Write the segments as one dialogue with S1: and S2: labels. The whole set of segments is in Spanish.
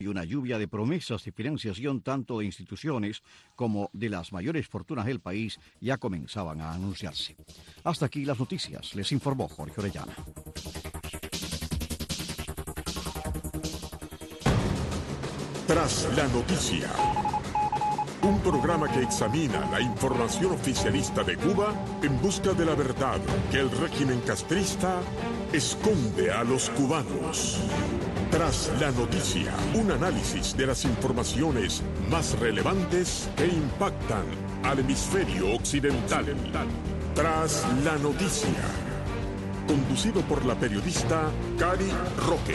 S1: y una lluvia de promesas de financiación tanto de instituciones como de las mayores fortunas del país ya comenzaban a anunciarse. Hasta aquí las noticias, les informó Jorge Orellana.
S2: Tras la noticia, un programa que examina la información oficialista de Cuba en busca de la verdad que el régimen castrista esconde a los cubanos. Tras la noticia, un análisis de las informaciones más relevantes que impactan al hemisferio occidental. Tras la noticia, conducido por la periodista Cari Roque.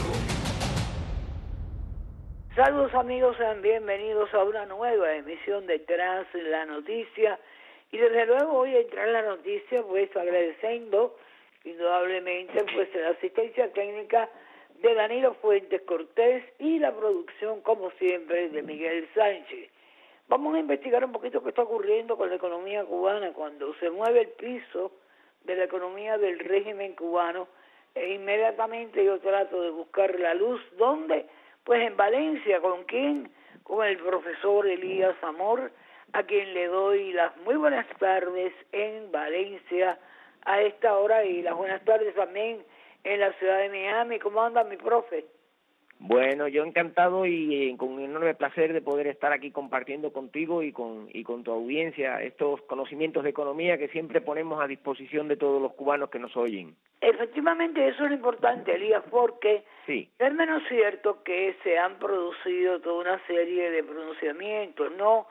S3: Saludos amigos, sean bienvenidos a una nueva emisión de Tras la Noticia. Y desde luego voy a entrar en la noticia pues agradeciendo indudablemente pues la asistencia técnica de Danilo Fuentes Cortés y la producción como siempre de Miguel Sánchez. Vamos a investigar un poquito qué está ocurriendo con la economía cubana cuando se mueve el piso de la economía del régimen cubano e inmediatamente yo trato de buscar la luz. ¿Dónde? Pues en Valencia. ¿Con quién? Con el profesor Elías Amor, a quien le doy las muy buenas tardes en Valencia a esta hora y las buenas tardes también en la ciudad de Miami. ¿Cómo anda mi profe?
S4: Bueno, yo encantado y con un enorme placer de poder estar aquí compartiendo contigo y con tu audiencia estos conocimientos de economía que siempre ponemos a disposición de todos los cubanos que nos oyen.
S3: Efectivamente, eso es lo importante, Elías, porque
S4: sí,
S3: es menos cierto que se han producido toda una serie de pronunciamientos, ¿no?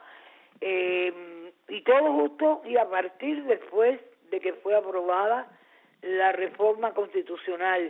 S3: Y todo justo y a partir después de que fue aprobada la reforma constitucional.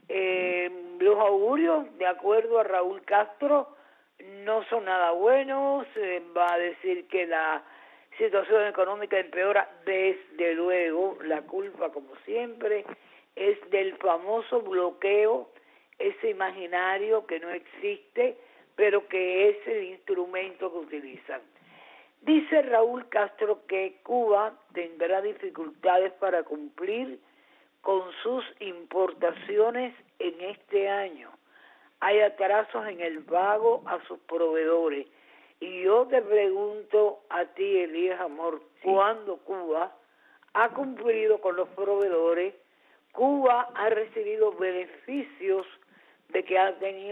S3: Los augurios, de acuerdo a Raúl Castro, no son nada buenos. Va a decir que la situación económica empeora, desde luego. La culpa, como siempre, es del famoso bloqueo, ese imaginario que no existe, pero que es el instrumento que utilizan. Dice Raúl Castro que Cuba tendrá dificultades para cumplir con sus importaciones en este año. Hay atrasos en el pago a sus proveedores. Y yo te pregunto a ti, Elías Amor, ¿cuándo Cuba ha cumplido con los proveedores? Cuba ha recibido beneficios de que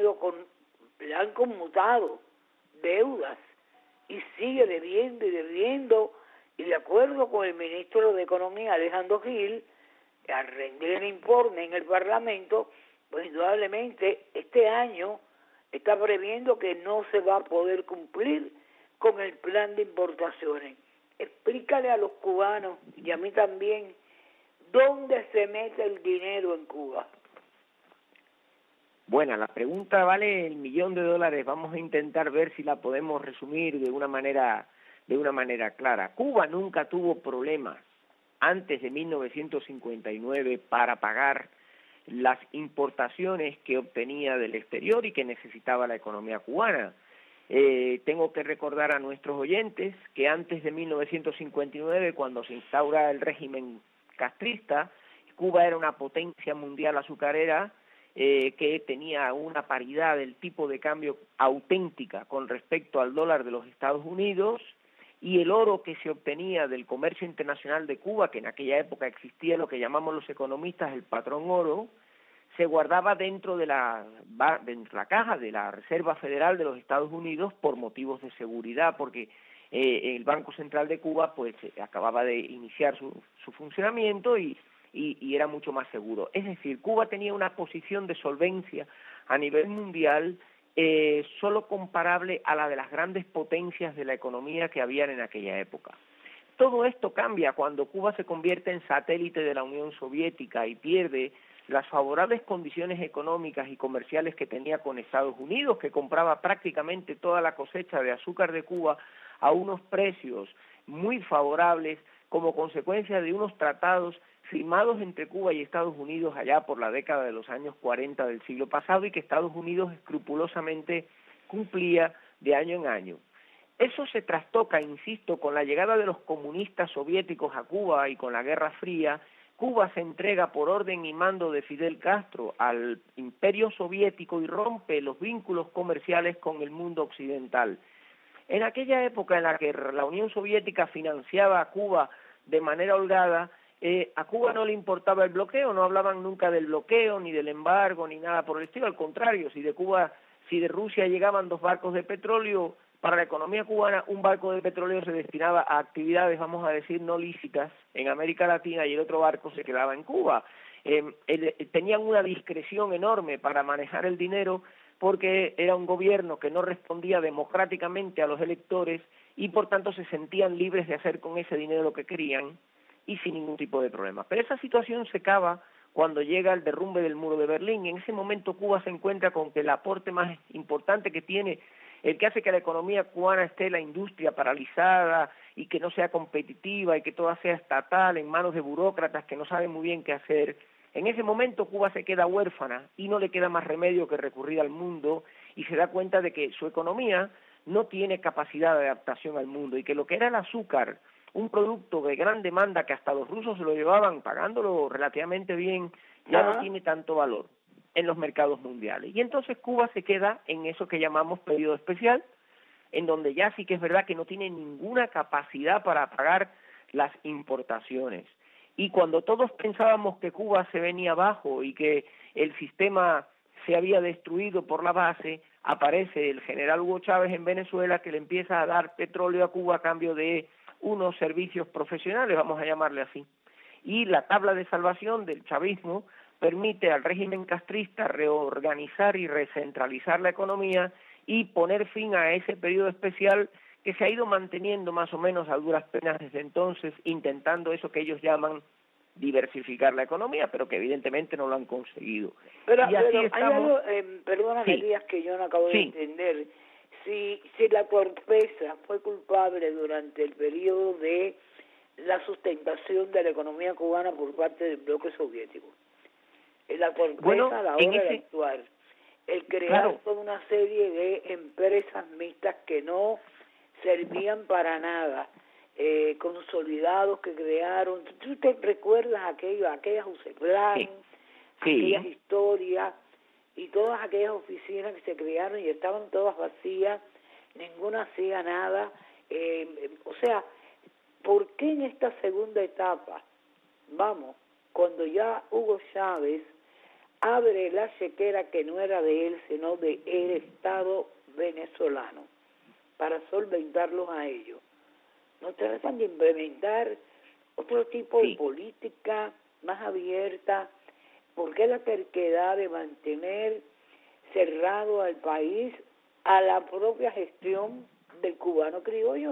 S3: le han conmutado deudas y sigue debiendo, y de acuerdo con el ministro de Economía, Alejandro Gil, al rendir el informe en el Parlamento, pues indudablemente este año está previendo que no se va a poder cumplir con el plan de importaciones. Explícale a los cubanos y a mí también dónde se mete el dinero en Cuba.
S4: Bueno, la pregunta vale $1.000.000. Vamos a intentar ver si la podemos resumir de una manera clara. Cuba nunca tuvo problemas antes de 1959 para pagar las importaciones que obtenía del exterior y que necesitaba la economía cubana. Tengo que recordar a nuestros oyentes que antes de 1959, cuando se instaura el régimen castrista, Cuba era una potencia mundial azucarera que tenía una paridad del tipo de cambio auténtica con respecto al dólar de los Estados Unidos, y el oro que se obtenía del comercio internacional de Cuba, que en aquella época existía lo que llamamos los economistas el patrón oro, se guardaba dentro de la caja de la Reserva Federal de los Estados Unidos por motivos de seguridad, porque el Banco Central de Cuba pues acababa de iniciar su funcionamiento y era mucho más seguro. Es decir, Cuba tenía una posición de solvencia a nivel mundial solo comparable a la de las grandes potencias de la economía que habían en aquella época. Todo esto cambia cuando Cuba se convierte en satélite de la Unión Soviética y pierde las favorables condiciones económicas y comerciales que tenía con Estados Unidos, que compraba prácticamente toda la cosecha de azúcar de Cuba a unos precios muy favorables como consecuencia de unos tratados firmados entre Cuba y Estados Unidos allá por la década de los años 40 del siglo pasado y que Estados Unidos escrupulosamente cumplía de año en año. Eso se trastoca, insisto, con la llegada de los comunistas soviéticos a Cuba y con la Guerra Fría, Cuba se entrega por orden y mando de Fidel Castro al Imperio Soviético y rompe los vínculos comerciales con el mundo occidental. En aquella época en la que la Unión Soviética financiaba a Cuba de manera holgada, a Cuba no le importaba el bloqueo, no hablaban nunca del bloqueo, ni del embargo, ni nada por el estilo, al contrario, si de Rusia llegaban 2 barcos de petróleo, para la economía cubana un barco de petróleo se destinaba a actividades, vamos a decir, no lícitas en América Latina y el otro barco se quedaba en Cuba. Tenían una discreción enorme para manejar el dinero porque era un gobierno que no respondía democráticamente a los electores y por tanto se sentían libres de hacer con ese dinero lo que querían y sin ningún tipo de problema. Pero esa situación se acaba cuando llega el derrumbe del muro de Berlín. En ese momento Cuba se encuentra con que el aporte más importante que tiene, el que hace que la economía cubana esté la industria paralizada y que no sea competitiva y que toda sea estatal en manos de burócratas que no saben muy bien qué hacer. En ese momento Cuba se queda huérfana y no le queda más remedio que recurrir al mundo y se da cuenta de que su economía no tiene capacidad de adaptación al mundo y que lo que era el azúcar, un producto de gran demanda que hasta los rusos se lo llevaban pagándolo relativamente bien, ya no tiene tanto valor en los mercados mundiales. Y entonces Cuba se queda en eso que llamamos periodo especial, en donde ya sí que es verdad que no tiene ninguna capacidad para pagar las importaciones. Y cuando todos pensábamos que Cuba se venía abajo y que el sistema se había destruido por la base, aparece el general Hugo Chávez en Venezuela que le empieza a dar petróleo a Cuba a cambio de unos servicios profesionales, vamos a llamarle así. Y la tabla de salvación del chavismo permite al régimen castrista reorganizar y recentralizar la economía y poner fin a ese periodo especial que se ha ido manteniendo más o menos a duras penas desde entonces, intentando eso que ellos llaman diversificar la economía, pero que evidentemente no lo han conseguido.
S3: Pero,
S4: y así
S3: hay
S4: estamos...
S3: algo, perdóname, Díaz, que yo no acabo de entender. Si la torpeza fue culpable durante el periodo de la sustentación de la economía cubana por parte del bloque soviético, la torpeza a la hora de actuar, el crear toda una serie de empresas mixtas que no servían para nada, consolidados que crearon, ¿tú te recuerdas aquellas UCEPLAN, aquellas historias y todas aquellas oficinas que se crearon y estaban todas vacías, ninguna hacía nada? O sea, ¿por qué en esta segunda etapa, cuando ya Hugo Chávez abre la chequera que no era de él, sino de el Estado venezolano, para solventarlos a ellos, no tratan de implementar otro tipo de política más abierta? ¿Por qué la terquedad de mantener cerrado al país a la propia gestión del cubano criollo?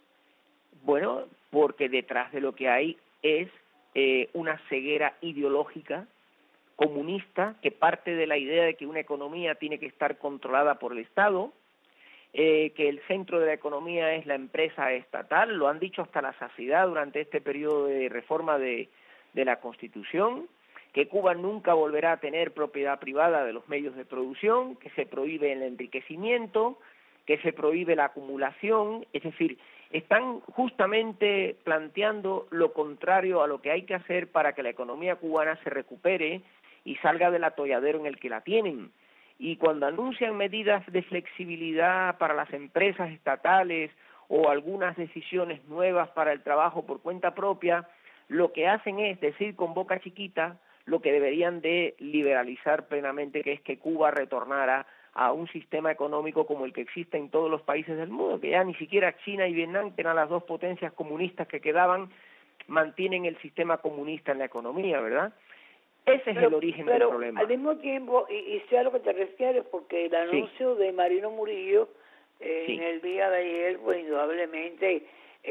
S4: Bueno, porque detrás de lo que hay es una ceguera ideológica comunista que parte de la idea de que una economía tiene que estar controlada por el Estado, que el centro de la economía es la empresa estatal, lo han dicho hasta la saciedad durante este periodo de reforma de la Constitución, que Cuba nunca volverá a tener propiedad privada de los medios de producción, que se prohíbe el enriquecimiento, que se prohíbe la acumulación, es decir, están justamente planteando lo contrario a lo que hay que hacer para que la economía cubana se recupere y salga del atolladero en el que la tienen. Y cuando anuncian medidas de flexibilidad para las empresas estatales o algunas decisiones nuevas para el trabajo por cuenta propia, lo que hacen es decir con boca chiquita lo que deberían de liberalizar plenamente, que es que Cuba retornara a un sistema económico como el que existe en todos los países del mundo, que ya ni siquiera China y Vietnam, que eran las dos potencias comunistas que quedaban, mantienen el sistema comunista en la economía, ¿verdad? Ese es el origen del problema.
S3: Al mismo tiempo, y sé a lo que te refieres, porque el anuncio de Marino Murillo en el día de ayer, pues indudablemente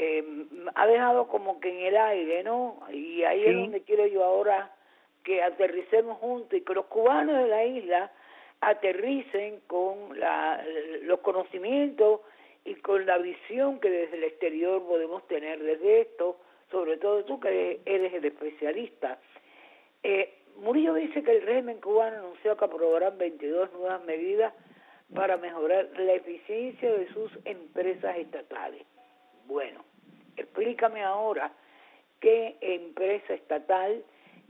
S3: ha dejado como que en el aire, ¿no? Y ahí es donde quiero yo ahora que aterricemos juntos y que los cubanos de la isla aterricen con los conocimientos y con la visión que desde el exterior podemos tener desde esto, sobre todo tú que eres el especialista. Murillo dice que el régimen cubano anunció que aprobarán 22 nuevas medidas para mejorar la eficiencia de sus empresas estatales. Bueno, explícame ahora qué empresa estatal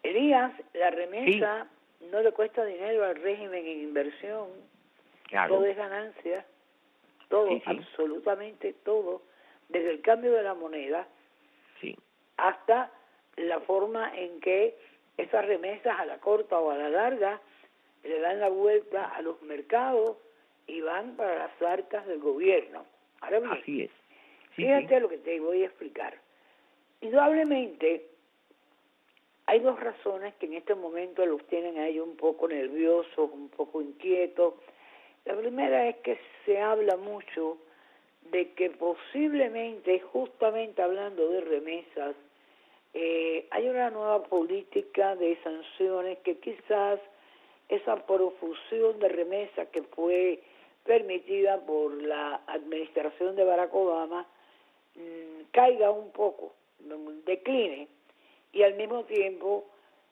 S3: Elías, la remesa no le cuesta dinero al régimen en inversión,
S4: Claro.
S3: todo es ganancia, todo,
S4: Sí, sí.
S3: absolutamente todo, desde el cambio de la moneda
S4: Sí.
S3: hasta la forma en que esas remesas a la corta o a la larga le dan la vuelta a los mercados y van para las arcas del gobierno. Ahora bien,
S4: Así es. Sí,
S3: fíjate
S4: sí.
S3: lo que te voy a explicar. Indudablemente, hay dos razones que en este momento los tienen a ellos un poco nerviosos, un poco inquietos. La primera es que se habla mucho de que posiblemente, justamente hablando de remesas, hay una nueva política de sanciones que quizás esa profusión de remesas que fue permitida por la administración de Barack Obama caiga un poco, decline, y al mismo tiempo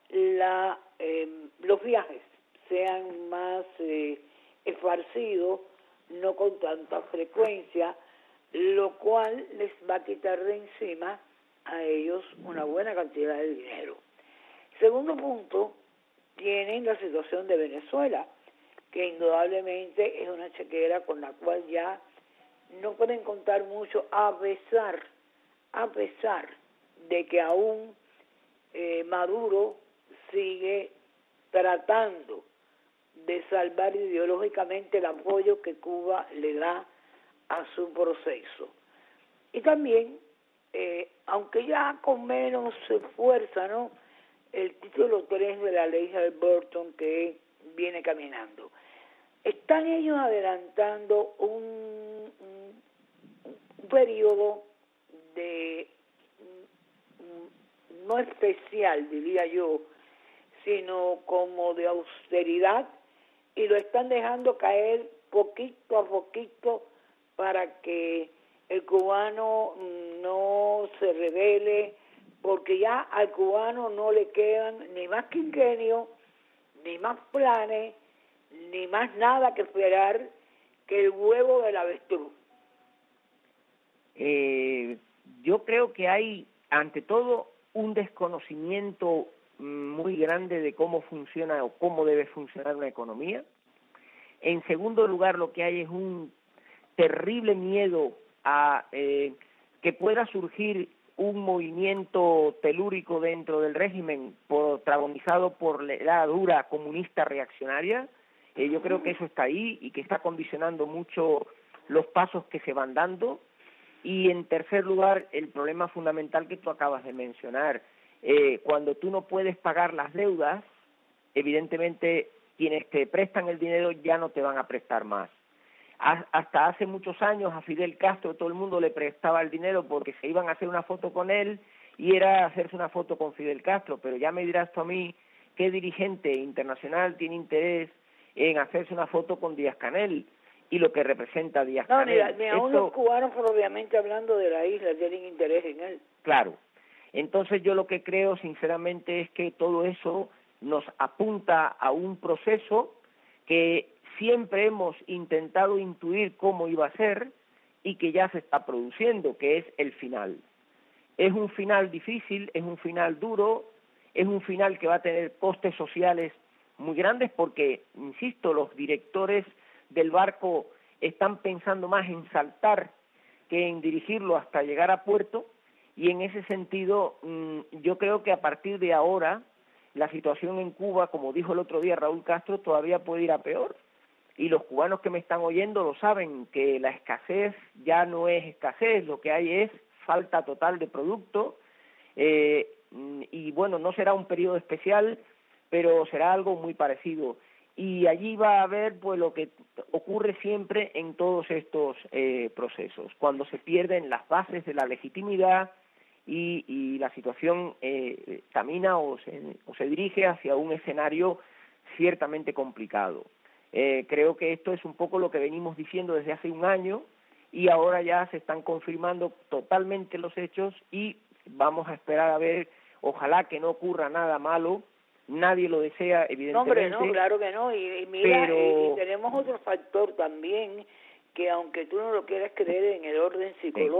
S3: los viajes sean más esparcidos, no con tanta frecuencia, lo cual les va a quitar de encima a ellos una buena cantidad de dinero. Segundo punto, tienen la situación de Venezuela, que indudablemente es una chequera con la cual ya no pueden contar mucho, a pesar de que aún Maduro sigue tratando de salvar ideológicamente el apoyo que Cuba le da a su proceso. Y también, aunque ya con menos fuerza, ¿no?, el título 3 de la ley Halliburton que viene caminando. Están ellos adelantando un periodo de, no especial, diría yo, sino como de austeridad, y lo están dejando caer poquito a poquito para que el cubano no se rebele, porque ya al cubano no le quedan ni más quinquenio, ni más planes, ni más nada que esperar que el huevo del avestruz.
S4: Yo creo que hay, ante todo, un desconocimiento muy grande de cómo funciona o cómo debe funcionar una economía. En segundo lugar, lo que hay es un terrible miedo a que pueda surgir un movimiento telúrico dentro del régimen protagonizado por la dura comunista reaccionaria. Yo creo que eso está ahí y que está condicionando mucho los pasos que se van dando. Y en tercer lugar, el problema fundamental que tú acabas de mencionar. Cuando tú no puedes pagar las deudas, evidentemente quienes te prestan el dinero ya no te van a prestar más. Hasta hace muchos años a Fidel Castro todo el mundo le prestaba el dinero porque se iban a hacer una foto con él y era hacerse una foto con Fidel Castro, pero ya me dirás tú a mí qué dirigente internacional tiene interés en hacerse una foto con Díaz-Canel y lo que representa Díaz-Canel.
S3: No, ni aún los cubanos, obviamente hablando de la isla, tienen interés en él.
S4: Claro. Entonces yo lo que creo sinceramente es que todo eso nos apunta a un proceso que siempre hemos intentado intuir cómo iba a ser y que ya se está produciendo, que es el final. Es un final difícil, es un final duro, es un final que va a tener costes sociales muy grandes porque, insisto, los directores del barco están pensando más en saltar que en dirigirlo hasta llegar a puerto, y en ese sentido yo creo que a partir de ahora la situación en Cuba, como dijo el otro día Raúl Castro, todavía puede ir a peor. Y los cubanos que me están oyendo lo saben, que la escasez ya no es escasez, lo que hay es falta total de producto, y bueno, no será un periodo especial, pero será algo muy parecido. Y allí va a haber pues lo que ocurre siempre en todos estos procesos, cuando se pierden las bases de la legitimidad y la situación camina o se dirige hacia un escenario ciertamente complicado. Creo que esto es un poco lo que venimos diciendo desde hace un año y ahora ya se están confirmando totalmente los hechos y vamos a esperar a ver, ojalá que no ocurra nada malo, nadie lo desea evidentemente.
S3: No, hombre, no, claro que no, y mira, y tenemos otro factor también, que aunque tú no lo quieras creer, en el orden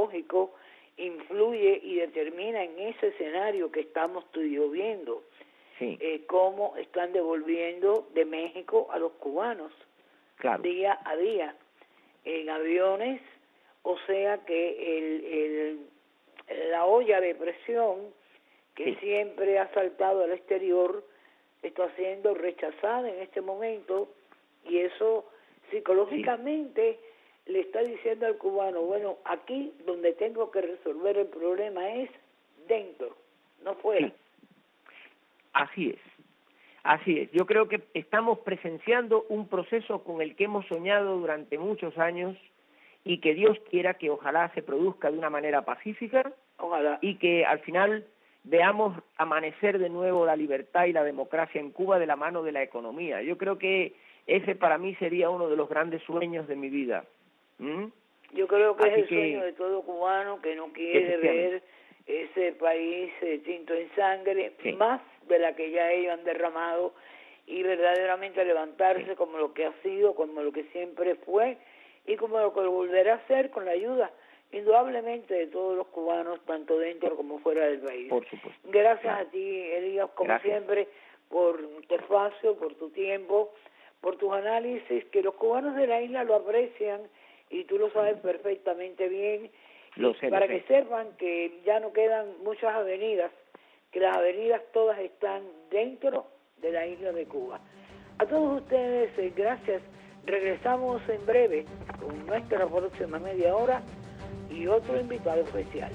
S3: psicológico influye y determina en ese escenario que estamos tú y yo viendo.
S4: Sí.
S3: Cómo están devolviendo de México a los cubanos,
S4: claro,
S3: día a día, en aviones, o sea que la olla de presión que
S4: sí,
S3: siempre ha saltado al exterior está siendo rechazada en este momento, y eso psicológicamente le está diciendo al cubano, bueno, aquí donde tengo que resolver el problema es dentro, no fuera.
S4: sí. Así es. Yo creo que estamos presenciando un proceso con el que hemos soñado durante muchos años y que Dios quiera que ojalá se produzca de una manera pacífica.
S3: Ojalá.
S4: Y que al final veamos amanecer de nuevo la libertad y la democracia en Cuba de la mano de la economía. Yo creo que ese para mí sería uno de los grandes sueños de mi vida.
S3: Yo creo que
S4: Así
S3: es el sueño de todo cubano que no quiere ver ese país tinto en sangre,
S4: sí,
S3: más de la que ya ellos han derramado, y verdaderamente levantarse, sí, como lo que ha sido, como lo que siempre fue, y como lo que volverá a ser con la ayuda indudablemente de todos los cubanos, tanto dentro como fuera del país.
S4: Por supuesto.
S3: Gracias
S4: claro.
S3: a ti, Elías, como
S4: Gracias.
S3: siempre, por tu espacio, por tu tiempo, por tus análisis, que los cubanos de la isla lo aprecian, y tú lo sabes perfectamente bien, para que sepan que ya no quedan muchas avenidas, que las avenidas todas están dentro de la isla de Cuba. A todos ustedes, gracias. Regresamos en breve con nuestra próxima media hora y otro invitado especial.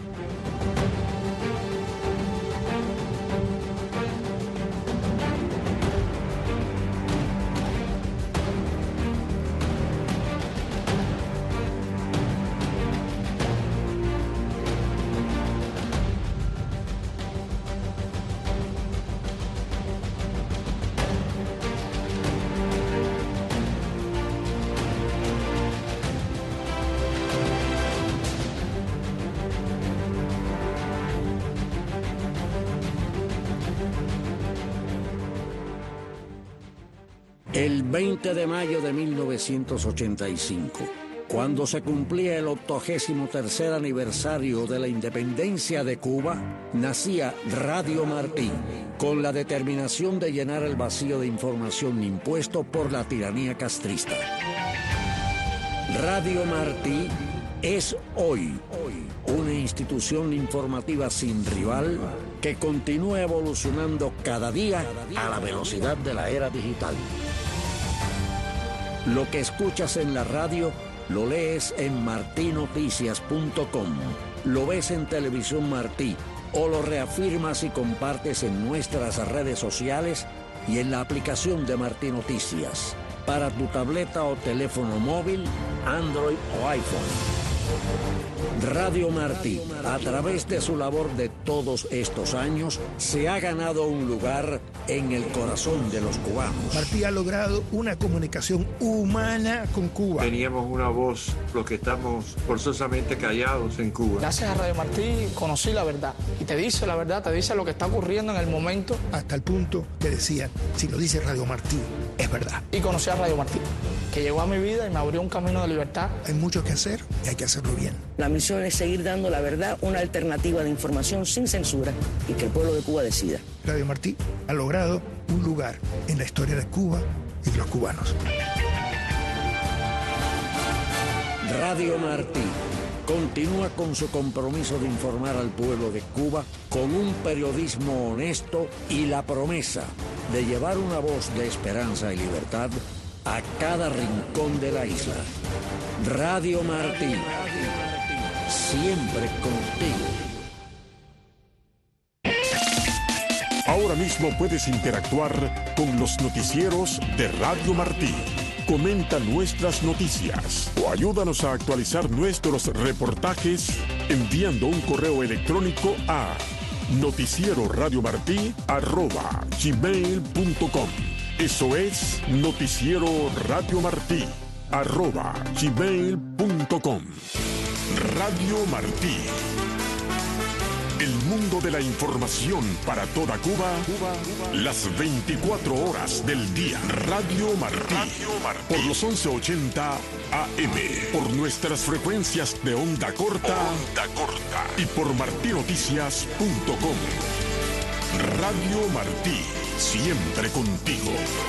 S5: El 20 de mayo de 1985, cuando se cumplía el 83º aniversario de la independencia de Cuba, nacía Radio Martí, con la determinación de llenar el vacío de información impuesto por la tiranía castrista. Radio Martí es hoy una institución informativa sin rival que continúa evolucionando cada día a la velocidad de la era digital. Lo que escuchas en la radio, lo lees en martinoticias.com, lo ves en Televisión Martí o lo reafirmas y compartes en nuestras redes sociales y en la aplicación de Martí Noticias para tu tableta o teléfono móvil, Android o iPhone. Radio Martí, a través de su labor de todos estos años, se ha ganado un lugar en el corazón de los cubanos.
S6: Martí ha logrado una comunicación humana con Cuba.
S7: Teníamos una voz, los que estamos forzosamente callados en Cuba.
S8: Gracias a Radio Martí conocí la verdad. Y te dice la verdad, te dice lo que está ocurriendo en el momento.
S6: Hasta el punto que decían, si lo dice Radio Martí, es verdad.
S8: Y conocí a Radio Martí, que llegó a mi vida y me abrió un camino de libertad.
S6: Hay mucho que hacer y hay que hacerlo bien.
S9: La misión es seguir dando la verdad, una alternativa de información sin censura y que el pueblo de Cuba decida.
S6: Radio Martí ha logrado un lugar en la historia de Cuba y de los cubanos.
S5: Radio Martí continúa con su compromiso de informar al pueblo de Cuba con un periodismo honesto y la promesa de llevar una voz de esperanza y libertad a cada rincón de la isla. Radio Martí, siempre contigo.
S2: Ahora mismo puedes interactuar con los noticieros de Radio Martí. Comenta nuestras noticias o ayúdanos a actualizar nuestros reportajes enviando un correo electrónico a noticieroradiomartí@gmail.com. Eso es noticieroradiomartí@gmail.com. Radio Martí. El mundo de la información para toda Cuba, las 24 horas del día. Radio Martí. Por los 1180 AM. Por nuestras frecuencias de onda corta. Y por martinoticias.com. Radio Martí. siempre contigo.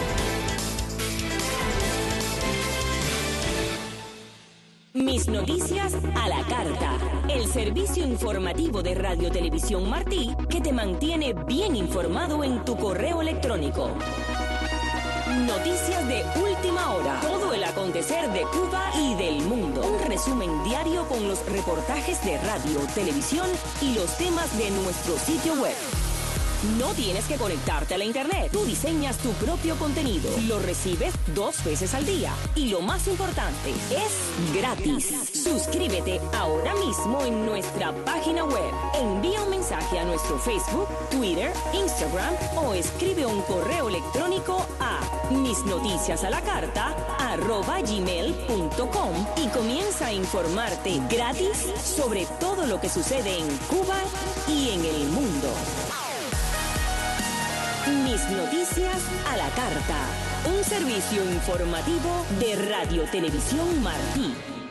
S10: Mis noticias a la carta. El servicio informativo de Radio Televisión Martí que te mantiene bien informado en tu correo electrónico. Noticias de última hora. Todo el acontecer de Cuba y del mundo. Un resumen diario con los reportajes de radio, televisión y los temas de nuestro sitio web. No tienes que conectarte a la internet. Tú diseñas tu propio contenido. Lo recibes 2 veces al día. Y lo más importante, es gratis. Suscríbete ahora mismo en nuestra página web. Envía un mensaje a nuestro Facebook, Twitter, Instagram o escribe un correo electrónico a misnoticiasalacarta@gmail.com y comienza a informarte gratis sobre todo lo que sucede en Cuba y en el mundo. Mis noticias a la carta. Un servicio informativo de Radio Televisión Martí.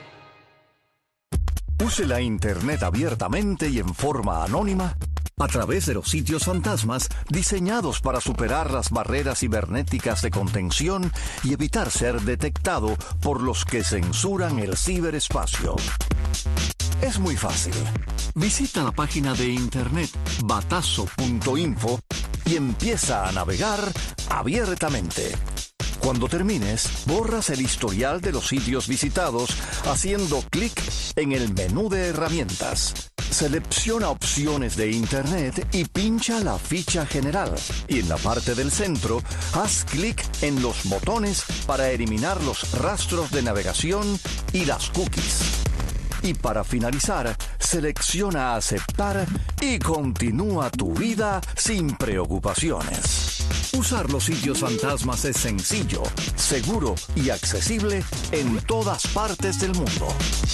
S11: Use la Internet abiertamente y en forma anónima a través de los sitios fantasmas diseñados para superar las barreras cibernéticas de contención y evitar ser detectado por los que censuran el ciberespacio. Es muy fácil. Visita la página de internet batazo.info y empieza a navegar abiertamente. Cuando termines, borras el historial de los sitios visitados haciendo clic en el menú de herramientas. Selecciona opciones de Internet y pincha la ficha general. Y en la parte del centro, haz clic en los botones para eliminar los rastros de navegación y las cookies. Y para finalizar, selecciona aceptar y continúa tu vida sin preocupaciones. Usar los sitios fantasmas es sencillo, seguro y accesible en todas partes del mundo.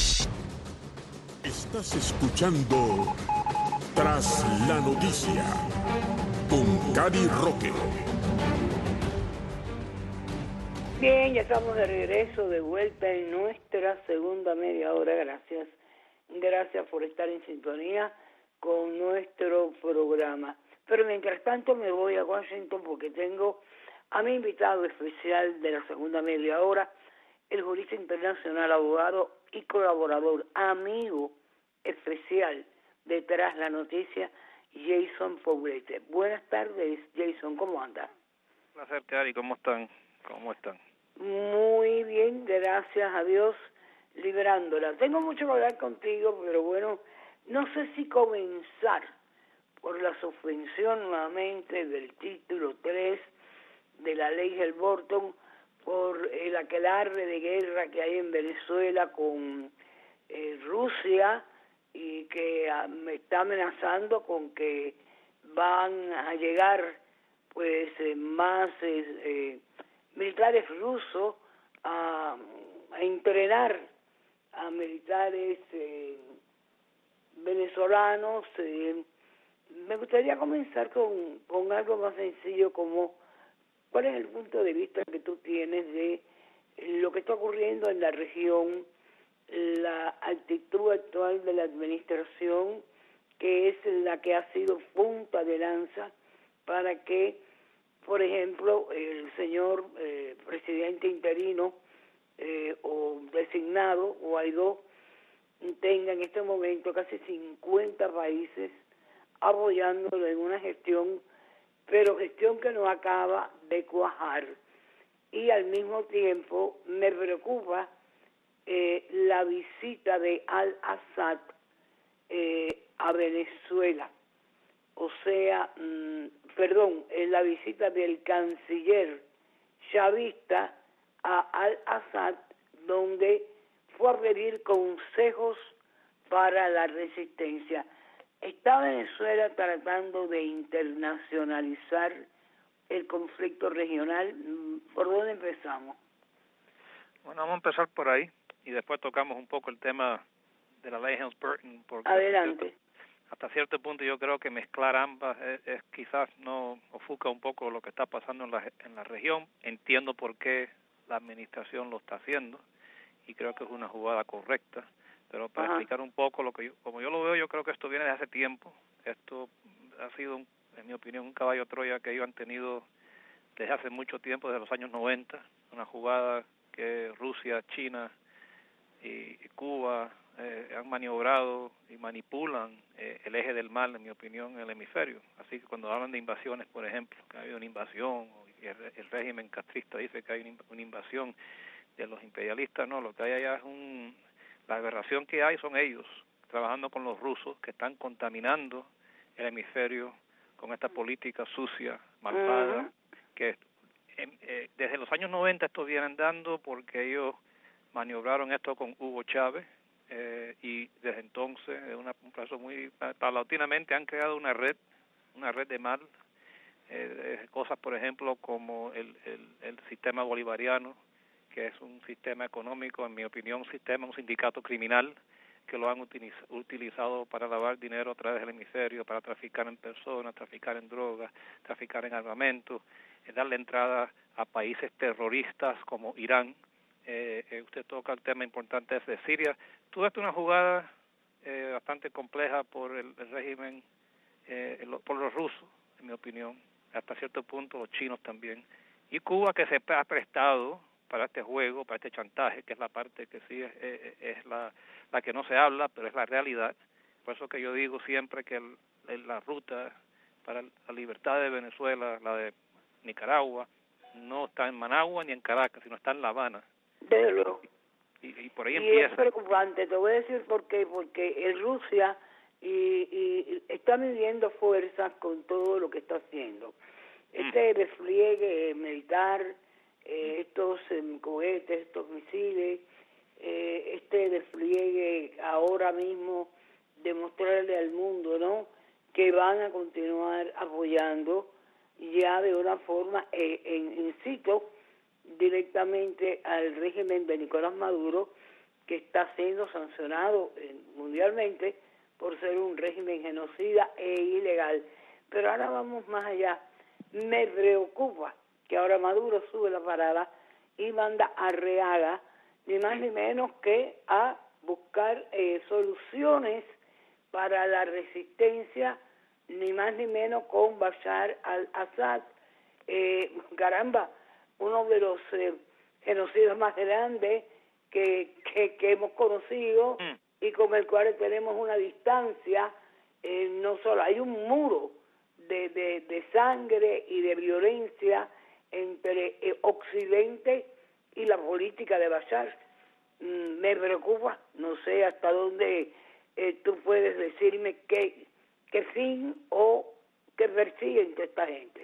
S2: Estás escuchando Tras la Noticia con Cady Roque.
S3: Bien, ya estamos de regreso, de vuelta en nuestra segunda media hora. Gracias por estar en sintonía con nuestro programa. Pero mientras tanto me voy a Washington porque tengo a mi invitado especial de la segunda media hora, el jurista internacional, abogado y colaborador, amigo especial de Tras la Noticia, Jason Poblete. Buenas tardes, Jason, ¿cómo andas?
S12: Un placer, Cady, ¿cómo están? ¿Cómo están?
S3: Muy bien, gracias a Dios, librándola. Tengo mucho que hablar contigo, pero bueno, no sé si comenzar por la suspensión nuevamente del título 3 de la ley Helm-Burton, por el aquelarre de guerra que hay en Venezuela con Rusia y que me está amenazando con que van a llegar pues más militares rusos a entrenar a militares venezolanos. Me gustaría comenzar con algo más sencillo, como ¿cuál es el punto de vista que tú tienes de lo que está ocurriendo en la región, la actitud actual de la administración, que es la que ha sido punta de lanza para que, por ejemplo, el señor presidente interino o designado, Guaidó, tenga en este momento casi 50 países apoyándolo en una gestión, pero gestión que no acaba de cuajar. Y al mismo tiempo me preocupa la visita de Al-Assad a Venezuela. O sea, la visita del canciller chavista a Al-Assad, donde fue a pedir consejos para la resistencia. ¿Está Venezuela tratando de internacionalizar el conflicto regional? ¿Por dónde empezamos?
S12: Bueno, vamos a empezar por ahí y después tocamos un poco el tema de la ley Helm-Burton.
S3: Adelante.
S12: Hasta cierto punto yo creo que mezclar ambas es quizás no ofusca un poco lo que está pasando en la región. Entiendo por qué la administración lo está haciendo y creo que es una jugada correcta. Pero para explicar un poco como yo lo veo, yo creo que esto viene de hace tiempo. Esto ha sido en mi opinión, un caballo de Troya que ellos han tenido desde hace mucho tiempo, desde los años 90, una jugada que Rusia, China y Cuba han maniobrado y manipulan el eje del mal, en mi opinión, en el hemisferio. Así que cuando hablan de invasiones, por ejemplo, que ha habido una invasión, y el régimen castrista dice que hay una invasión de los imperialistas, no, lo que hay allá es la aberración que hay son ellos, trabajando con los rusos, que están contaminando el hemisferio con esta política sucia, malvada, que desde los años 90 esto vienen dando porque ellos maniobraron esto con Hugo Chávez y desde entonces, en un plazo muy paulatinamente, han creado una red de mal, cosas por ejemplo como el sistema bolivariano, que es un sistema económico, en mi opinión, un sindicato criminal, que lo han utilizado para lavar dinero a través del hemisferio, para traficar en personas, traficar en drogas, traficar en armamento, darle entrada a países terroristas como Irán. Usted toca el tema importante de Siria. Tuvo una jugada bastante compleja por el régimen, por los rusos, en mi opinión, hasta cierto punto los chinos también, y Cuba, que se ha prestado para este juego, para este chantaje, que es la parte que sí es la que no se habla, pero es la realidad. Por eso que yo digo siempre que la ruta para la libertad de Venezuela, la de Nicaragua, no está en Managua ni en Caracas, sino está en La Habana.
S3: Desde luego.
S12: Y por ahí empieza.
S3: Es preocupante, te voy a decir por qué, porque en Rusia y está midiendo fuerzas con todo lo que está haciendo. Este despliegue militar, estos cohetes, estos misiles, este despliegue ahora mismo, demostrarle al mundo, ¿no?, que van a continuar apoyando ya de una forma, incito directamente al régimen de Nicolás Maduro, que está siendo sancionado mundialmente por ser un régimen genocida e ilegal. Pero ahora vamos más allá. Me preocupa que ahora Maduro sube la parada y manda a Arriaga, ni más ni menos que a buscar soluciones para la resistencia, ni más ni menos con Bashar al-Assad. Caramba, uno de los genocidas más grandes que hemos conocido y con el cual tenemos una distancia, no solo hay un muro de sangre y de violencia entre Occidente y la política de Bashar. Me preocupa, no sé hasta dónde tú puedes decirme qué fin o qué persiguen esta gente.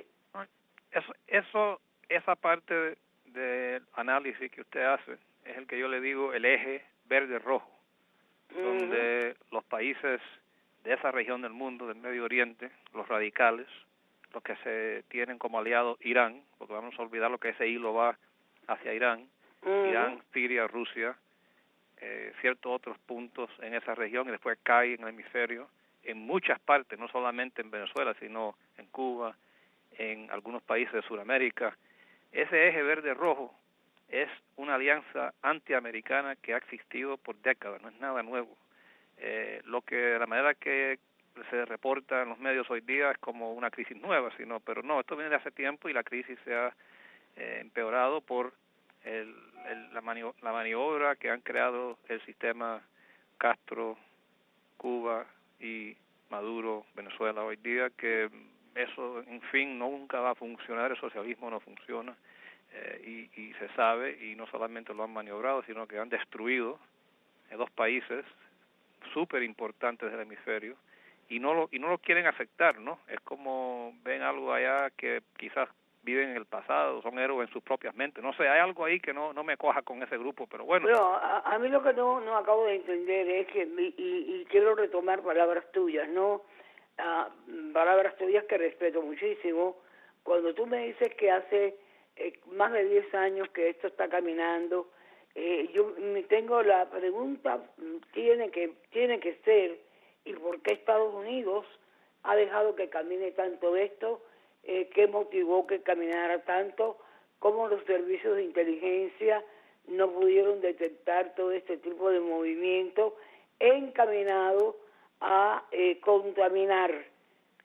S12: Esa parte del análisis que usted hace es el que yo le digo el eje verde-rojo, donde los países de esa región del mundo, del Medio Oriente, los radicales, los que se tienen como aliado Irán, porque vamos a olvidar lo que ese hilo va hacia Irán, Irán, Siria, Rusia, ciertos otros puntos en esa región, y después cae en el hemisferio, en muchas partes, no solamente en Venezuela, sino en Cuba, en algunos países de Sudamérica. Ese eje verde-rojo es una alianza antiamericana que ha existido por décadas, no es nada nuevo. La manera que se reporta en los medios hoy día es como una crisis nueva, pero no, esto viene de hace tiempo y la crisis se ha empeorado por la maniobra que han creado el sistema Castro, Cuba y Maduro, Venezuela hoy día, que eso, en fin, nunca va a funcionar, el socialismo no funciona, y se sabe, y no solamente lo han maniobrado, sino que han destruido dos países súper importantes del hemisferio, y no lo quieren aceptar, ¿no? Es como ven algo allá que quizás viven en el pasado, son héroes en sus propias mentes, no sé, hay algo ahí que no me coja con ese grupo, pero bueno.
S3: Pero a mí lo que no acabo de entender es que, y quiero retomar palabras tuyas, ¿no? Palabras tuyas que respeto muchísimo. Cuando tú me dices que hace más de 10 años que esto está caminando, yo tengo la pregunta, tiene que ser, ¿y por qué Estados Unidos ha dejado que camine tanto esto? ¿Qué motivó que caminara tanto? ¿Cómo los servicios de inteligencia no pudieron detectar todo este tipo de movimiento encaminado a contaminar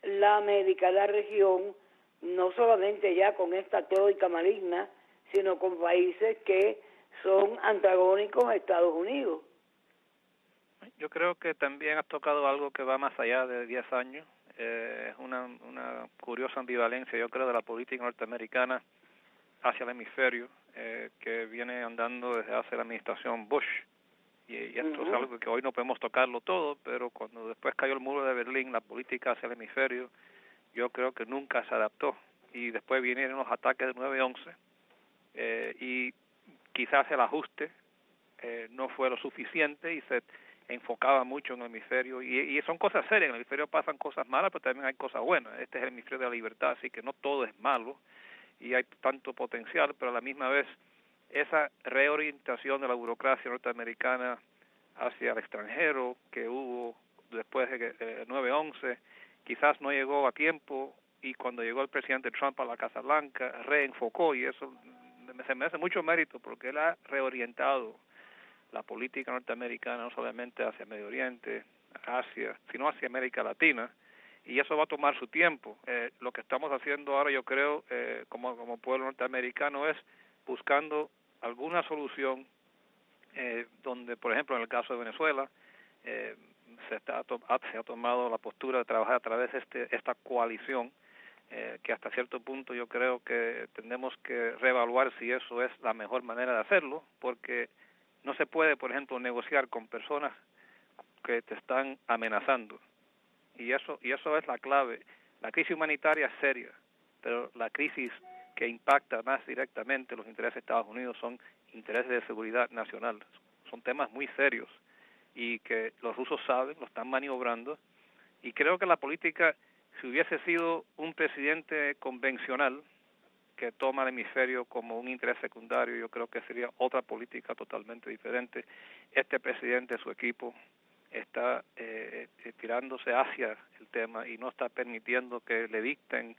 S3: la América, la región, no solamente ya con esta troika maligna, sino con países que son antagónicos a Estados Unidos.
S12: Yo creo que también has tocado algo que va más allá de 10 años. Es una curiosa ambivalencia, yo creo, de la política norteamericana hacia el hemisferio, que viene andando desde hace la administración Bush. Y esto es algo que hoy no podemos tocarlo todo, pero cuando después cayó el muro de Berlín, la política hacia el hemisferio, yo creo que nunca se adaptó. Y después vinieron los ataques del 9/11, y quizás el ajuste no fue lo suficiente y se enfocaba mucho en el hemisferio. Y son cosas serias, en el hemisferio pasan cosas malas, pero también hay cosas buenas. Este es el hemisferio de la libertad, así que no todo es malo y hay tanto potencial, pero a la misma vez esa reorientación de la burocracia norteamericana hacia el extranjero que hubo después de 9/11 quizás no llegó a tiempo, y cuando llegó el presidente Trump a la Casa Blanca reenfocó, y eso se me hace mucho mérito porque él ha reorientado la política norteamericana no solamente hacia Medio Oriente, Asia, sino hacia América Latina, y eso va a tomar su tiempo. Lo que estamos haciendo ahora, yo creo, como pueblo norteamericano, es buscando alguna solución donde, por ejemplo, en el caso de Venezuela, se ha tomado la postura de trabajar a través de esta coalición, que hasta cierto punto yo creo que tenemos que reevaluar si eso es la mejor manera de hacerlo, porque no se puede, por ejemplo, negociar con personas que te están amenazando, y eso es la clave. La crisis humanitaria es seria, pero la crisis que impacta más directamente los intereses de Estados Unidos son intereses de seguridad nacional. Son temas muy serios y que los rusos saben, lo están maniobrando, y creo que la política, si hubiese sido un presidente convencional que toma el hemisferio como un interés secundario, yo creo que sería otra política totalmente diferente. Este presidente, su equipo, está tirándose hacia el tema y no está permitiendo que le dicten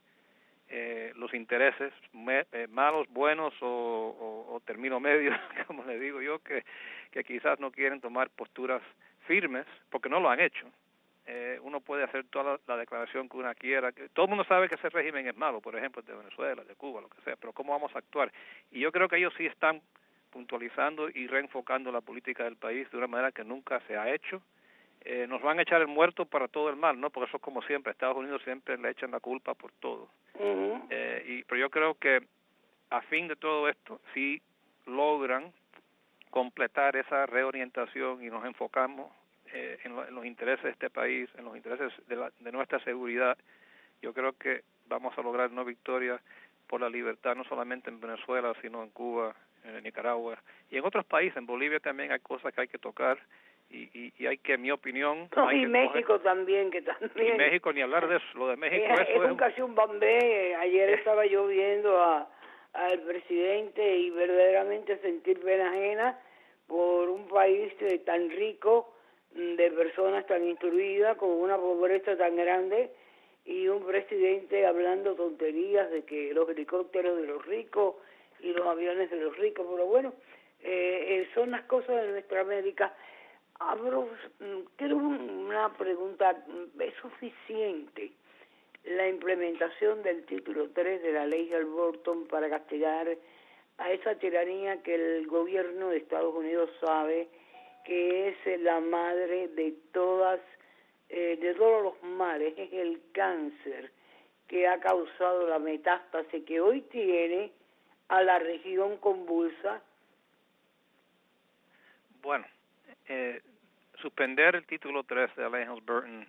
S12: los intereses malos, buenos o término medio, como le digo yo, que quizás no quieren tomar posturas firmes porque no lo han hecho. Uno puede hacer toda la declaración que uno quiera, que todo el mundo sabe que ese régimen es malo, por ejemplo, de Venezuela, de Cuba, lo que sea, pero ¿cómo vamos a actuar? Y yo creo que ellos sí están puntualizando y reenfocando la política del país de una manera que nunca se ha hecho. Nos van a echar el muerto para todo el mal, ¿no? Porque eso es como siempre, Estados Unidos siempre le echan la culpa por todo. Pero yo creo que a fin de todo esto, si logran completar esa reorientación y nos enfocamos en los intereses de este país, en los intereses de nuestra seguridad, yo creo que vamos a lograr una victoria por la libertad, no solamente en Venezuela, sino en Cuba, en Nicaragua y en otros países. En Bolivia también hay cosas que hay que tocar. Y hay que, en mi opinión...
S3: No, y México también, que también...
S12: Y México, ni hablar de eso, lo de México...
S3: es casi un bambé. Ayer estaba yo viendo al presidente y verdaderamente sentir pena ajena por un país tan rico, de personas tan instruidas, con una pobreza tan grande, y un presidente hablando tonterías de que los helicópteros de los ricos y los aviones de los ricos, pero bueno, son las cosas de nuestra América. Quiero una pregunta. ¿Es suficiente la implementación del título 3 de la ley Helms-Burton para castigar a esa tiranía que el gobierno de Estados Unidos sabe que es la madre de todos los males? Es el cáncer que ha causado la metástasis que hoy tiene a la región convulsa.
S12: Bueno, suspender el título 3 de la ley Helms-Burton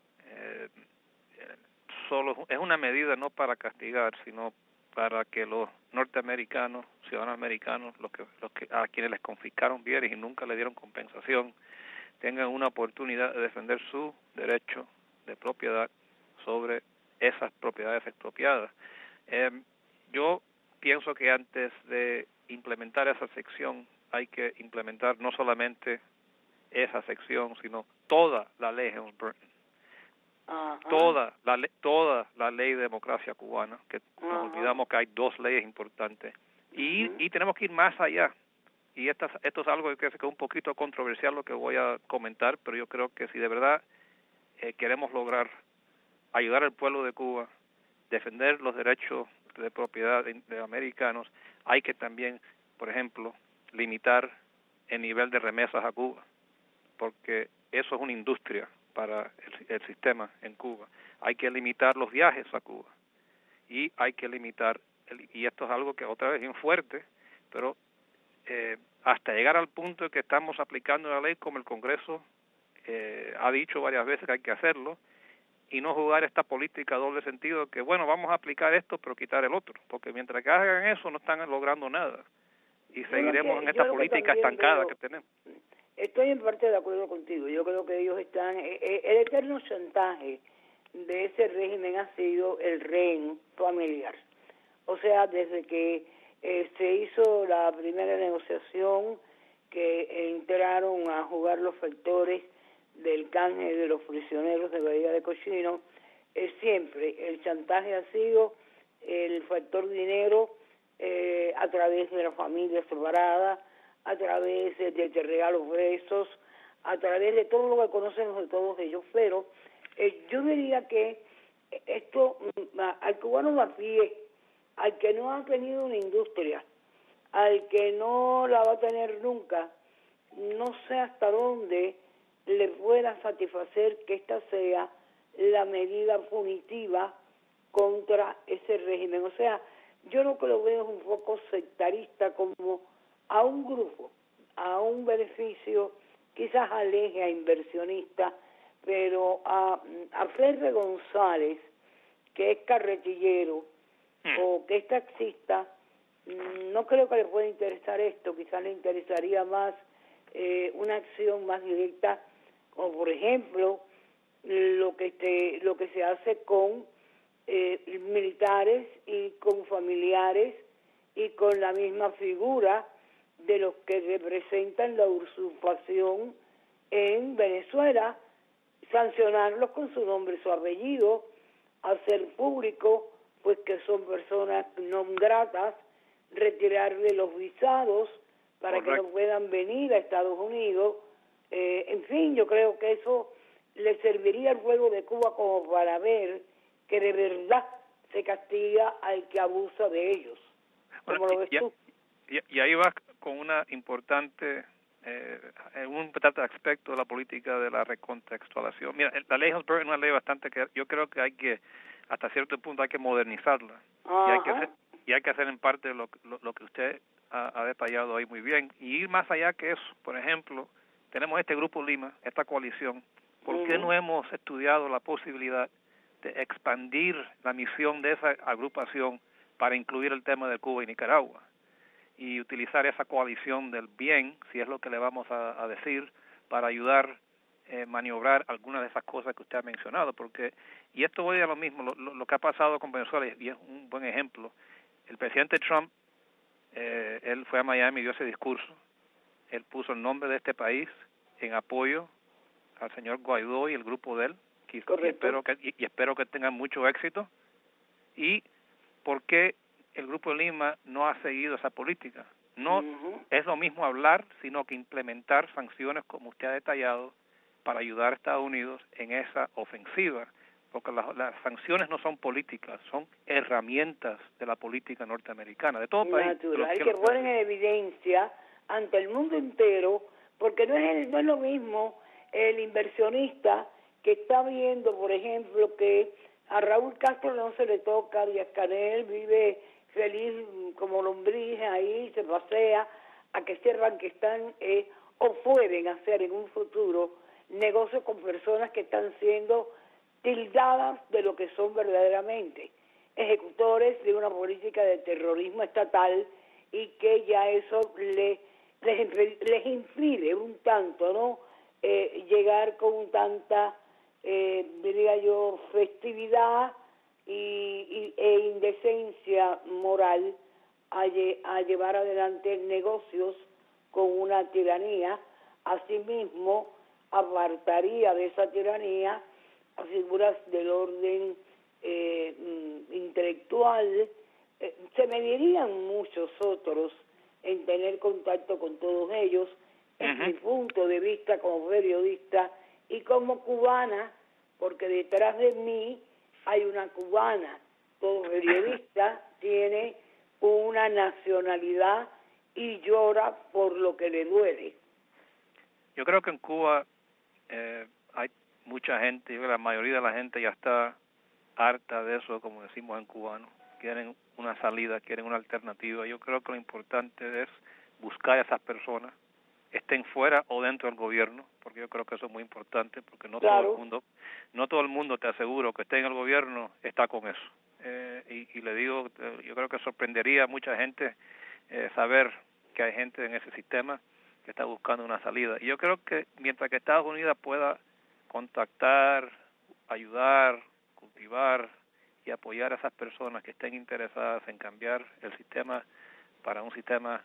S12: solo es una medida no para castigar, sino para que los norteamericanos, ciudadanos americanos, los que a quienes les confiscaron bienes y nunca le dieron compensación, tengan una oportunidad de defender su derecho de propiedad sobre esas propiedades expropiadas. Yo pienso que antes de implementar esa sección hay que implementar no solamente esa sección, sino toda la ley Helms-Burton, toda la ley de democracia cubana, que nos olvidamos que hay dos leyes importantes, y tenemos que ir más allá. Y esto es algo que es un poquito controversial lo que voy a comentar, pero yo creo que si de verdad queremos lograr ayudar al pueblo de Cuba, defender los derechos de propiedad de americanos, hay que también, por ejemplo, limitar el nivel de remesas a Cuba, porque eso es una industria para el sistema en Cuba. Hay que limitar los viajes a Cuba y hay que limitar, y esto es algo que otra vez bien fuerte, pero hasta llegar al punto de que estamos aplicando la ley como el Congreso ha dicho varias veces que hay que hacerlo, y no jugar esta política doble sentido que, bueno, vamos a aplicar esto pero quitar el otro, porque mientras que hagan eso no están logrando nada y seguiremos en esta política estancada que tenemos.
S3: Estoy en parte de acuerdo contigo. Yo creo que ellos están... El eterno chantaje de ese régimen ha sido el rehén familiar. O sea, desde que se hizo la primera negociación, que entraron a jugar los factores del canje de los prisioneros de Bahía de Cochino, siempre el chantaje ha sido el factor dinero a través de la familia separada, a través de te regalo presos, a través de todo lo que conocemos de todos ellos. Pero yo diría que esto al cubano de a pie, al que no ha tenido una industria, al que no la va a tener nunca, no sé hasta dónde le pueda satisfacer que esta sea la medida punitiva contra ese régimen. O sea, yo lo que lo veo es un poco sectarista, como a un grupo, a un beneficio, quizás aleje a inversionistas, pero a Ferre González, que es carretillero o que es taxista, no creo que le pueda interesar esto. Quizás le interesaría más una acción más directa, como por ejemplo lo que se hace con militares y con familiares y con la misma figura de los que representan la usurpación en Venezuela, sancionarlos con su nombre y su apellido, hacer público pues que son personas no gratas, retirarle los visados para que no puedan venir a Estados Unidos. En fin, yo creo que eso le serviría al pueblo de Cuba como para ver que de verdad se castiga al que abusa de ellos. ¿Cómo lo ves tú?
S12: Y ahí vas con una importante un importante aspecto de la política de la recontextualización. Mira, la ley Helms-Burton es una ley bastante que yo creo que hay que, hasta cierto punto, hay que modernizarla. Y hay que hacer en parte lo que usted ha detallado ahí muy bien, y ir más allá que eso. Por ejemplo, tenemos este Grupo Lima, esta coalición. ¿Por qué no hemos estudiado la posibilidad de expandir la misión de esa agrupación para incluir el tema de Cuba y Nicaragua? Y utilizar esa coalición del bien, si es lo que le vamos a decir, para ayudar maniobrar algunas de esas cosas que usted ha mencionado, porque, y esto voy a lo mismo, lo que ha pasado con Venezuela, y es un buen ejemplo. El presidente Trump, él fue a Miami y dio ese discurso, él puso el nombre de este país en apoyo al señor Guaidó y el grupo de él, y espero que tengan mucho éxito. ¿Y por qué el Grupo de Lima no ha seguido esa política? No es lo mismo hablar, sino que implementar sanciones, como usted ha detallado, para ayudar a Estados Unidos en esa ofensiva, porque las sanciones no son políticas, son herramientas de la política norteamericana, de todo país.
S3: Natural, que ponen en evidencia ante el mundo entero, porque no es lo mismo el inversionista que está viendo, por ejemplo, que a Raúl Castro no se le toca, Díaz-Canel vive feliz como lombriz ahí, se pasea, a que sepan que están o pueden hacer en un futuro negocios con personas que están siendo tildadas de lo que son verdaderamente ejecutores de una política de terrorismo estatal, y que ya eso les impide un tanto, ¿no? Llegar con tanta, diría yo, festividad e indecencia moral a llevar adelante negocios con una tiranía. Asimismo, apartaría de esa tiranía a figuras del orden intelectual. Se medirían muchos otros en tener contacto con todos ellos. Es mi punto de vista como periodista y como cubana, porque detrás de mí hay una cubana. Todo periodista tiene una nacionalidad y llora por lo que le duele.
S12: Yo creo que en Cuba hay mucha gente, yo creo que la mayoría de la gente ya está harta de eso, como decimos en cubano. Quieren una salida, quieren una alternativa. Yo creo que lo importante es buscar a esas personas, estén fuera o dentro del gobierno, porque yo creo que eso es muy importante, porque no todo el mundo, te aseguro, que esté en el gobierno está con eso. Y le digo, yo creo que sorprendería a mucha gente saber que hay gente en ese sistema que está buscando una salida. Y yo creo que mientras que Estados Unidos pueda contactar, ayudar, cultivar y apoyar a esas personas que estén interesadas en cambiar el sistema para un sistema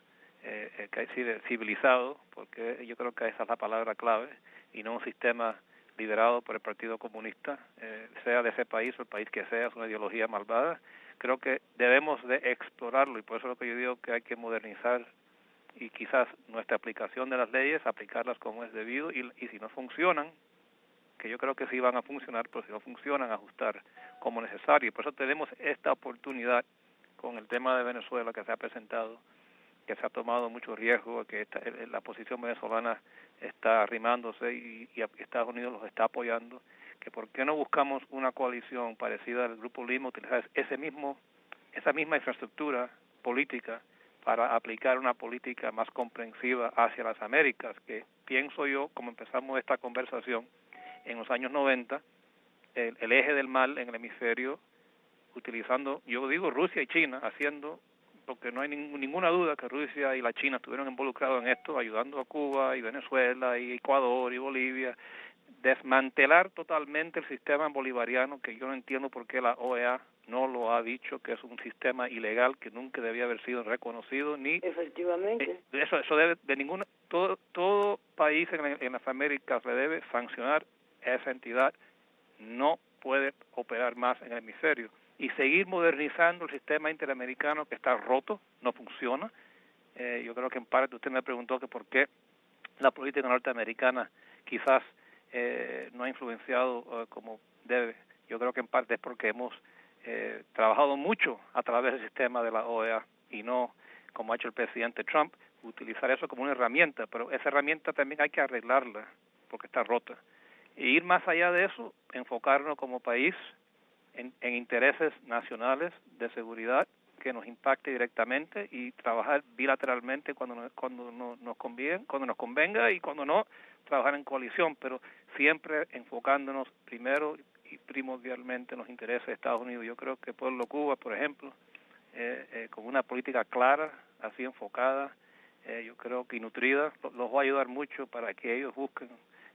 S12: civilizado, porque yo creo que esa es la palabra clave, y no un sistema liderado por el Partido Comunista, sea de ese país o el país que sea, es una ideología malvada. Creo que debemos de explorarlo, y por eso es lo que yo digo, que hay que modernizar y quizás nuestra aplicación de las leyes, aplicarlas como es debido, y si no funcionan, que yo creo que sí van a funcionar, pero si no funcionan, ajustar como necesario. Por eso tenemos esta oportunidad con el tema de Venezuela que se ha presentado, que se ha tomado mucho riesgo, que la posición venezolana está arrimándose y Estados Unidos los está apoyando, que por qué no buscamos una coalición parecida al Grupo Lima, utilizar esa misma infraestructura política para aplicar una política más comprensiva hacia las Américas, que pienso yo, como empezamos esta conversación, en los años 90, el eje del mal en el hemisferio, utilizando, yo digo Rusia y China, haciendo, porque no hay ninguna duda que Rusia y la China estuvieron involucrados en esto, ayudando a Cuba y Venezuela y Ecuador y Bolivia, desmantelar totalmente el sistema bolivariano, que yo no entiendo por qué la OEA no lo ha dicho, que es un sistema ilegal que nunca debía haber sido reconocido, ni
S3: efectivamente
S12: eso debe de ninguna, todo país en las Américas le debe sancionar esa entidad, no puede operar más en el hemisferio, y seguir modernizando el sistema interamericano que está roto, no funciona. Yo creo que en parte usted me preguntó que por qué la política norteamericana quizás no ha influenciado como debe. Yo creo que en parte es porque hemos trabajado mucho a través del sistema de la OEA y no, como ha hecho el presidente Trump, utilizar eso como una herramienta, pero esa herramienta también hay que arreglarla porque está rota. Y ir más allá de eso, enfocarnos como país en intereses nacionales de seguridad que nos impacte directamente y trabajar bilateralmente cuando nos convenga y cuando no, trabajar en coalición, pero siempre enfocándonos primero y primordialmente en los intereses de Estados Unidos. Yo creo que el pueblo de Cuba, por ejemplo, con una política clara, así enfocada, yo creo que nutrida, los va a ayudar mucho para que ellos busquen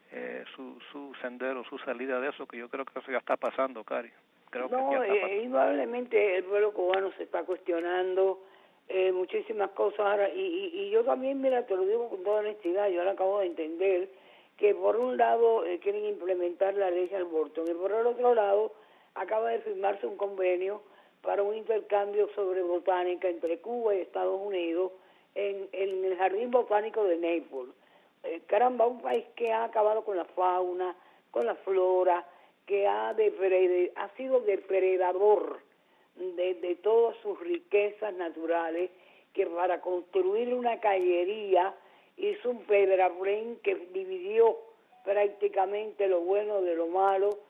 S12: su sendero, su salida de eso, que yo creo que eso ya está pasando, Cari.
S3: Indudablemente el pueblo cubano se está cuestionando muchísimas cosas ahora, y yo también, mira, te lo digo con toda honestidad, yo ahora acabo de entender que por un lado quieren implementar la ley del aborto, y por el otro lado acaba de firmarse un convenio para un intercambio sobre botánica entre Cuba y Estados Unidos en el Jardín Botánico de Naples. Caramba, un país que ha acabado con la fauna, con la flora, que ha sido depredador de todas sus riquezas naturales, que para construir una callería hizo un pedraplén que dividió prácticamente lo bueno de lo malo.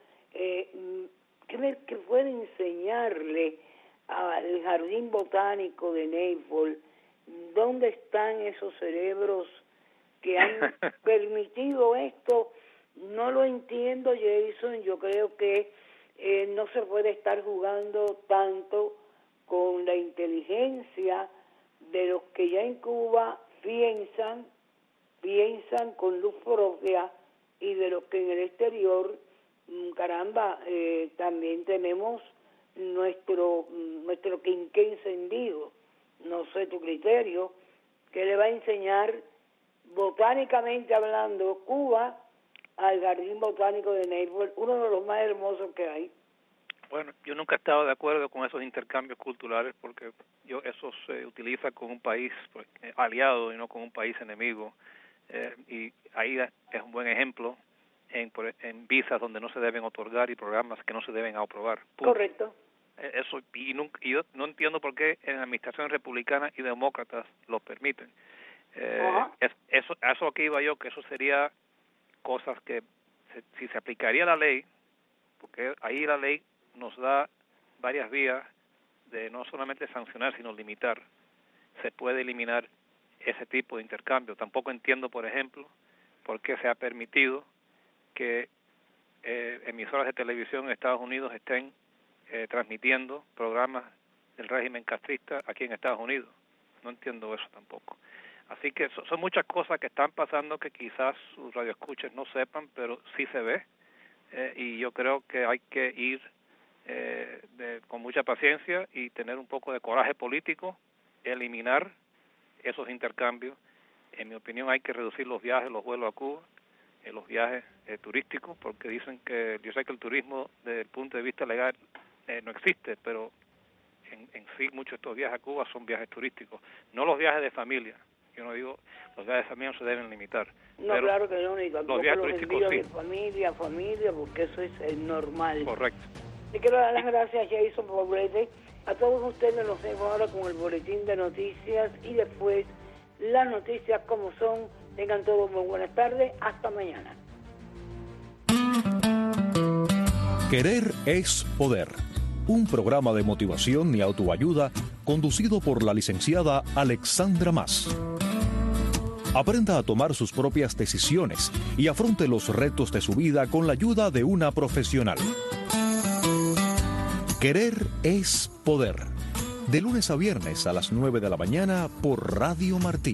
S3: ¿Qué puede enseñarle al Jardín Botánico de Naples? ¿Dónde están esos cerebros que han permitido esto? No lo entiendo, Jason. Yo creo que no se puede estar jugando tanto con la inteligencia de los que ya en Cuba piensan con luz propia, y de los que en el exterior, caramba, también tenemos nuestro quinqué encendido. No sé tu criterio, ¿qué le va a enseñar botánicamente hablando Cuba al Jardín Botánico de Naples, uno de los más hermosos que hay?
S12: Bueno, yo nunca he estado de acuerdo con esos intercambios culturales, porque eso se utiliza con un país aliado y no con un país enemigo, y ahí es un buen ejemplo en visas donde no se deben otorgar y programas que no se deben aprobar. Punto.
S3: Correcto.
S12: Eso, y yo no entiendo por qué en administraciones republicanas y demócratas lo permiten. Eso aquí iba yo, que eso sería cosas que si se aplicaría la ley, porque ahí la ley nos da varias vías de no solamente sancionar sino limitar, se puede eliminar ese tipo de intercambio. Tampoco entiendo, por ejemplo, por qué se ha permitido que emisoras de televisión en Estados Unidos estén transmitiendo programas del régimen castrista aquí en Estados Unidos. No entiendo eso tampoco. Así que son muchas cosas que están pasando que quizás sus radioescuchas no sepan, pero sí se ve, y yo creo que hay que ir con mucha paciencia y tener un poco de coraje político, eliminar esos intercambios. En mi opinión hay que reducir los viajes, los vuelos a Cuba, los viajes turísticos, porque dicen que, yo sé que el turismo desde el punto de vista legal no existe, pero en sí muchos de estos viajes a Cuba son viajes turísticos, no los viajes de familia. Yo no digo, los viajes de familia no se deben limitar.
S3: No, pero claro que no, ni tampoco
S12: los viajes
S3: turísticos
S12: turísticos
S3: de familia, porque eso es normal.
S12: Correcto.
S3: Le quiero dar las gracias a Jason Poblete. A todos ustedes los dejo ahora con el boletín de noticias y después las noticias como son. Tengan todos muy buenas tardes. Hasta mañana.
S13: Querer es poder. Un programa de motivación y autoayuda conducido por la licenciada Alexandra Mas. Aprenda a tomar sus propias decisiones y afronte los retos de su vida con la ayuda de una profesional. Querer es poder. De lunes a viernes a las 9 de la mañana por Radio Martí.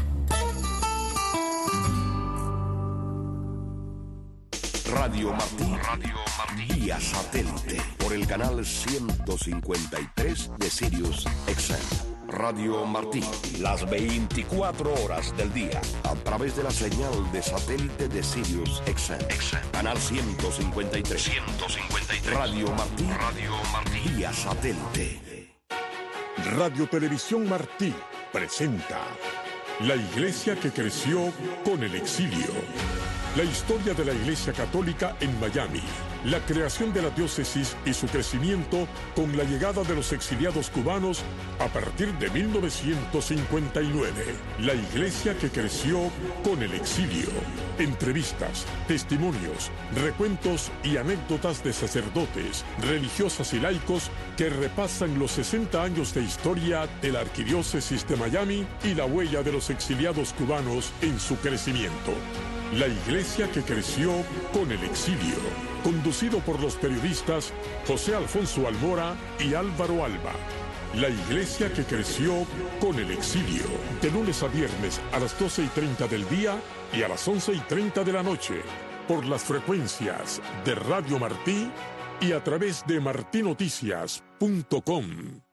S14: Radio Martí. Vía satélite por el canal 153 de Sirius XM. Radio Martí, las 24 horas del día, a través de la señal de satélite de Sirius XM. Canal 153. Radio Martí. Vía satélite.
S2: Radio Televisión Martí presenta La Iglesia que creció con el exilio. La historia de la Iglesia Católica en Miami, la creación de la diócesis y su crecimiento con la llegada de los exiliados cubanos a partir de 1959. La Iglesia que creció con el exilio. Entrevistas, testimonios, recuentos y anécdotas de sacerdotes, religiosas y laicos que repasan los 60 años de historia de la Arquidiócesis de Miami y la huella de los exiliados cubanos en su crecimiento. La Iglesia que creció con el exilio, conducido por los periodistas José Alfonso Almora y Álvaro Alba. La Iglesia que creció con el exilio, de lunes a viernes a las 12:30 del día y a las 11:30 de la noche, por las frecuencias de Radio Martí y a través de martinoticias.com.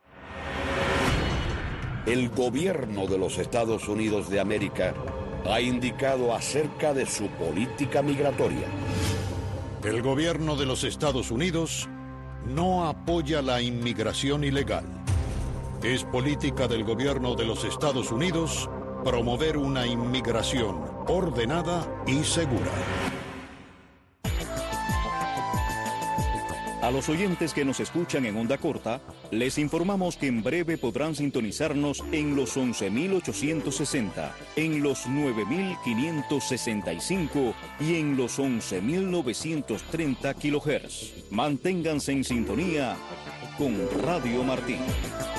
S14: El gobierno de los Estados Unidos de América ha indicado acerca de su política migratoria.
S1: El gobierno de los Estados Unidos no apoya la inmigración ilegal. Es política del gobierno de los Estados Unidos promover una inmigración ordenada y segura.
S15: A los oyentes que nos escuchan en onda corta, les informamos que en breve podrán sintonizarnos en los 11.860, en los 9.565 y en los 11.930 kHz. Manténganse en sintonía con Radio Martí.